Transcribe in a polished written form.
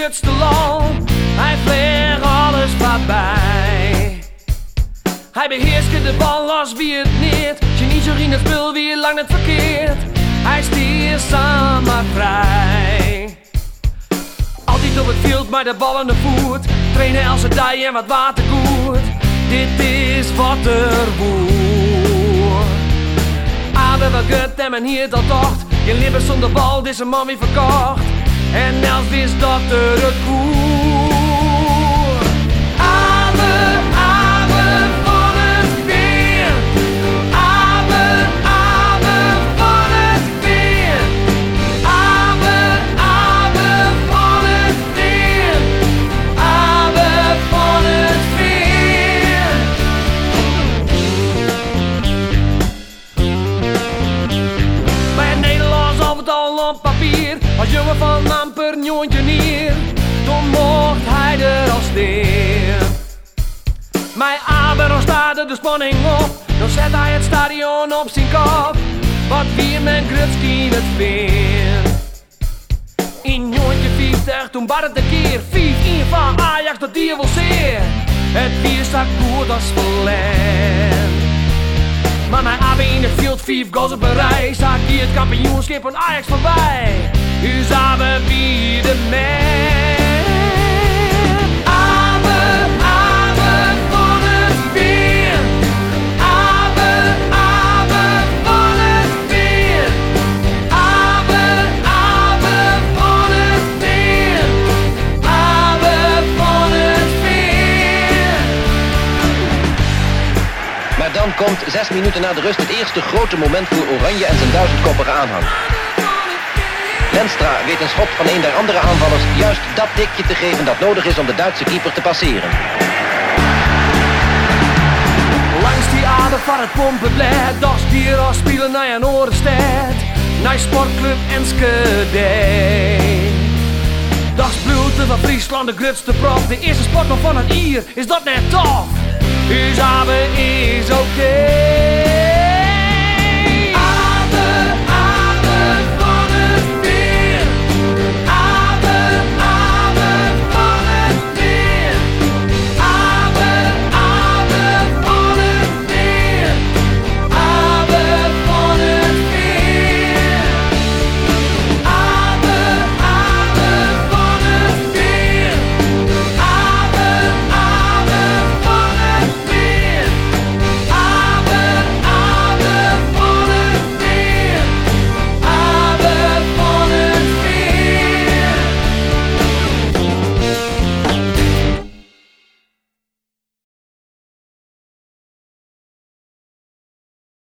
grootste land. Hij vliegt alles voorbij. Hij beheerst de bal als wie het niet. Genie zo in het spel wie lang net verkeerd. Hij stiert samen vrij. Altijd op het veld met de bal aan de voet. Trainen als een dij en wat watergoed. Dit is wat er woert. Aber wat gut en men hier dat tocht. Je lippen zonder bal, dit is een man wie verkocht. En Els wist dat er het koer. Aber van het weer. Aber van het weer. Aber van het weer. Aber van het weer. Bij het Nederlands al het al op papier. Als jongen van amper njontje neer, toen mocht hij er als steer. Mijn aber dan staat er de spanning op, dan zet hij het stadion op zijn kop. Wat wie men Grutski het veer. In njontje 50, toen bar het een keer 5-1 van Ajax, dat die wel zeer. Het bier staat goed als verlend. Maar mijn AB in het veld 5 goals op een rij. Staat hier het kampioenschap van Ajax voorbij. U zagen wie de man. Aber van het weer. Aber van het weer. Aber van het weer. Aber van het weer. Maar dan komt 6 minuten na de rust het eerste grote moment voor Oranje en zijn 1000-koppige aanhang. Lenstra weet een schot van een der andere aanvallers juist dat tikje te geven dat nodig is om de Duitse keeper te passeren. Langs die ader van het pompenblad, dacht hier als spelen naar een Orenstad, naar Sportclub Enschede. Dags bloed van Friesland, de grootste prof, de eerste sportman van het Ier, is dat net tof? Uw zaben is oké.